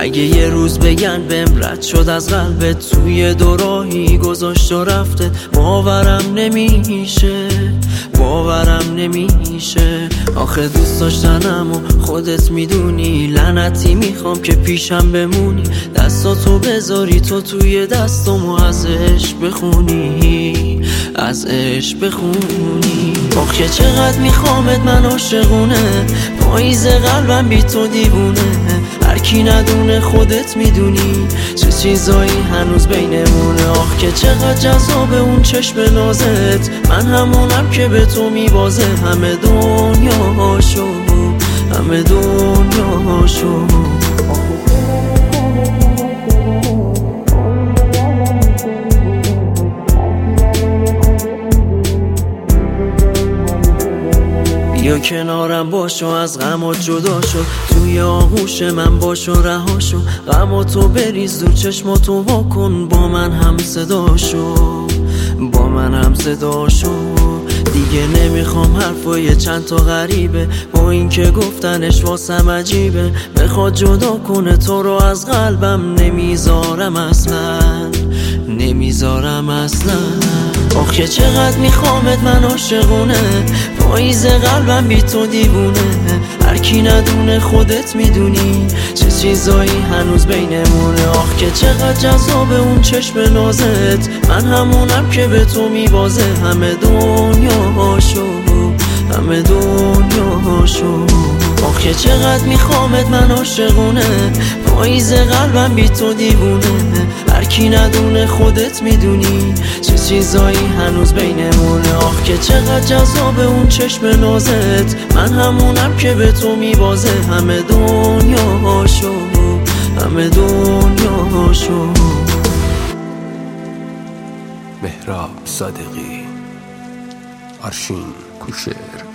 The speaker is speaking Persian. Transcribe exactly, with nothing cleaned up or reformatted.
اگه یه روز بگن بهم رد شد از قلبت، توی دوراهی گذاشت و رفته، باورم نمیشه باورم نمیشه. آخه دوست داشتنم و خودت میدونی، لعنتی میخوام که پیشم بمونی، دستاتو بذاری تو توی دستم و از عشق بخونی از عشق بخونی. آخه چقدر میخوامت من عاشقونه، پاییز قلبم بی تو دیوونه، هر کی ندونه خودت میدونی چه چیزایی هنوز بینمونه. آخ که چقدر جذابه اون چشم نازت، من همونم که به تو میبازه، همه دنیاشو همه دنیاشو. بیا کنارم باشو، از غمات جدا شو، توی آغوش من باشو رها شو، غماتو بریز دور چشماتو واکن، با من هم صدا شو با من هم صدا شو. دیگه نمیخوام حرفای چند تا غریبه، با این که گفتنش واسم عجیبه، بخواد جدا کنه تو رو از قلبم، نمیذارم اصلا نمیذارم اصلا. آخه چقدر میخوامت من عاشقونه، پاییز قلبم بی تو دیوونه، هر کی ندونه خودت میدونی چه چیزایی هنوز بینمونه. آخ که چقدر جذابه اون چشم نازت، من همونم که به تو میبازه، همه دنیاشو همه دنیاشو. آخه چقدر میخوامت من عاشقونه، پاییز قلبم بی تو دیوونه، هر کی ندونه خودت میدونی چه چیزایی هنوز بینمونه. آخ که چقدر جذابه اون چشم نازت، من همونم که به تو میبازه، همه دنیاشو همه دنیاشو. مهراب صادقی، آرشین کوشر.